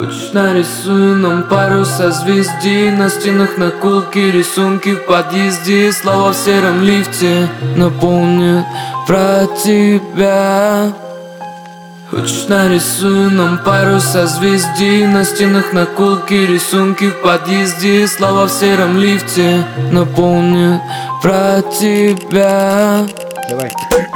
Хочешь, нарисую нам пару созвездий на стенах, наколки, рисунки в подъезде. Слова в сером лифте напомнят про тебя. Хочешь, нарисую нам пару созвездий на стенах, наколки, рисунки в подъезде. Слова в сером лифте напомнят про тебя. Давай.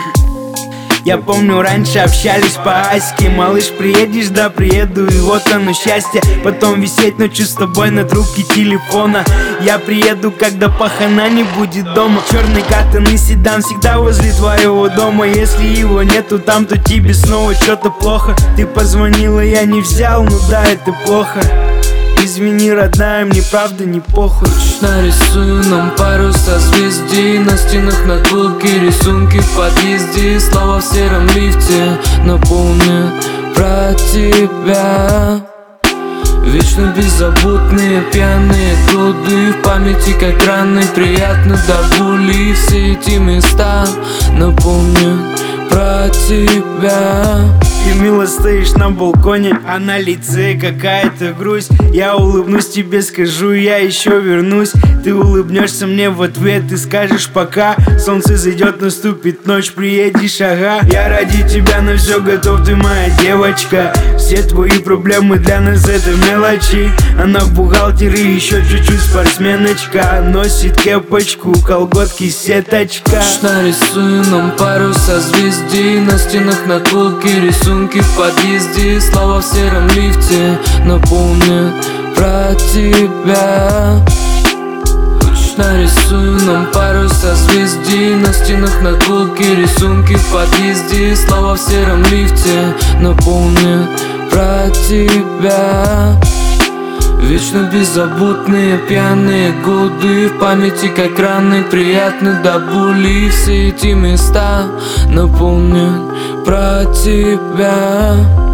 Я помню, раньше общались по аське. Малыш, приедешь? Да, приеду, и вот оно счастье. Потом висеть ночью с тобой на трубке телефона. Я приеду, когда пахана не будет дома. Черный катанный седан всегда возле твоего дома. Если его нету там, то тебе снова что-то плохо. Ты позвонила, я не взял, ну да, это плохо. Извини, родная, мне правда не похуй. Хочешь, нарисую нам пару созвездий на стенах, наколки, рисунки в подъезде. Слова в сером лифте напомнят про тебя. Вечно беззаботные пьяные годы в памяти как раны, приятно до боли. Все эти места напомнят про тебя. Ты мило стоишь на балконе, а на лице какая-то грусть. Я улыбнусь тебе, скажу, я еще вернусь. Ты улыбнешься мне в ответ и скажешь пока. Солнце зайдет, наступит ночь, приедешь, ага. Я ради тебя на все готов, ты моя девочка. Все твои проблемы для нас это мелочи. Она в бухгалтере, еще чуть-чуть спортсменочка. Носит кепочку, колготки, сеточка. Хочешь, нарисую нам пару созвездий на стенах, наколки, рисунки в подъезде. Слова в сером лифте напомнят про тебя. Хочешь, нарисую нам пару созвездий на стенах, наколки, рисунки в подъезде. Слова в сером лифте напомнят про тебя. Вечно беззаботные пьяные годы в памяти как раны, приятно до боли. Все эти места напомнят про тебя.